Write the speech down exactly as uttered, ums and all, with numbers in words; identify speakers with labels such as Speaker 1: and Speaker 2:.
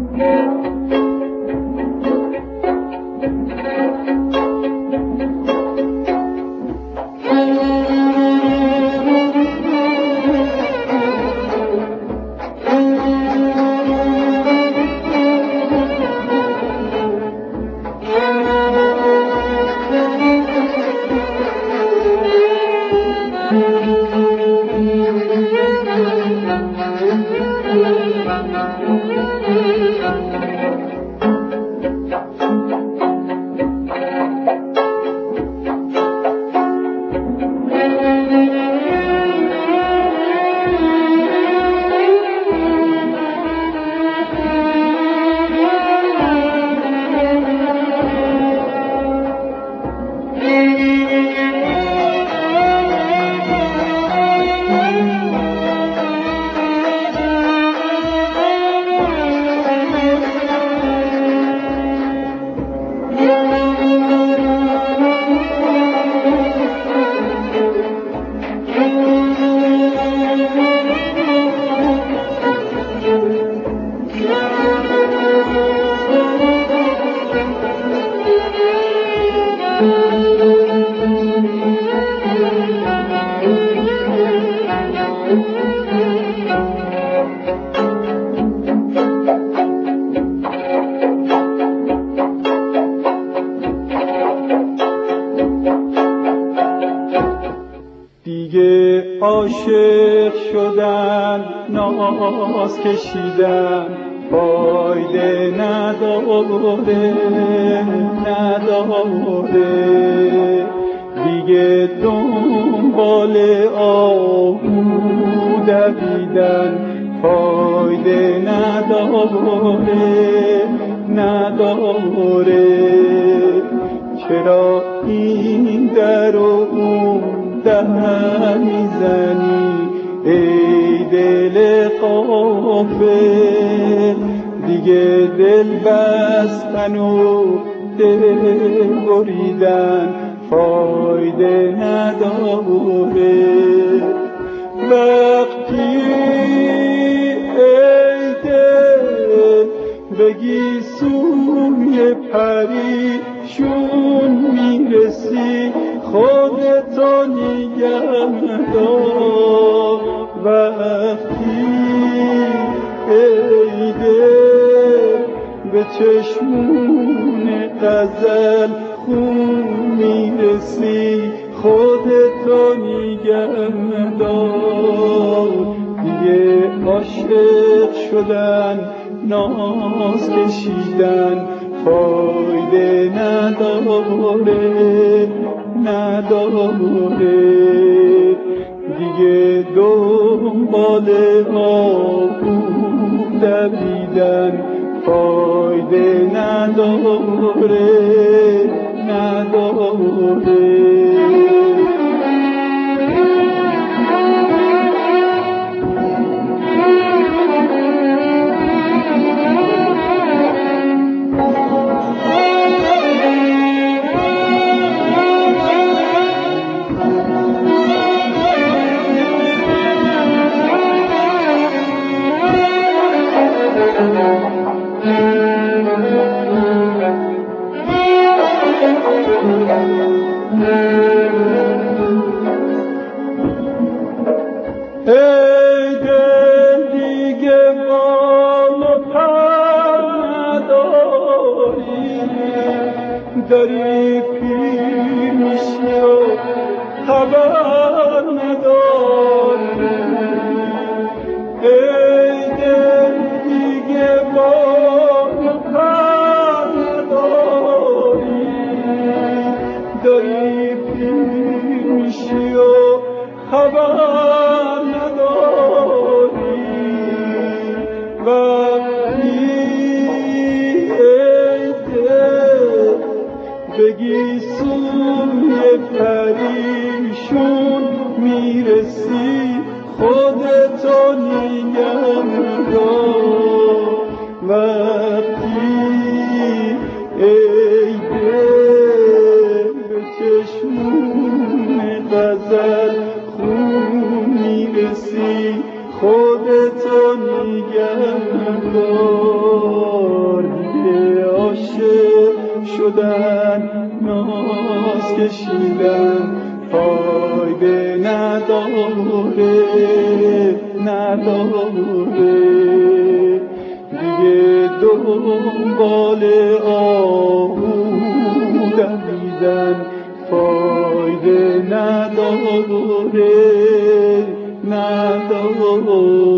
Speaker 1: عاشق شدن ناز کشیدن فایده نداره نداره دیگه دنبال آهو دویدن فایده نداره نداره چرا این در و اون در میزنی ای دل غافل دیگه دل بستن و دل بریدن فایده نداره وقتی ای دل بگی سوی پریشون میرسی خودتو نگه دار وقتی ای دل به چشمون غزل خون میرسی خودتو نگه دار دیگه عاشق شدن ناز کشیدن فایده نداره نداره دیگه دنبال آهو دویدن فایده نداره نداره ای دل دیگه بال و پر نداری داری پیر میشی و خبر نداری ای دل دیگه بال و پر نداری داری پیر میشی و خبر بگی سوی پریشون میرسی خودتو نگه دار وقتی ای دل به چشمون غزل خون میرسی خودتو نگه دار شدن ناز کشیدن فایده نداره نداره دیگه دنبال آهو دویدن فایده نداره نداره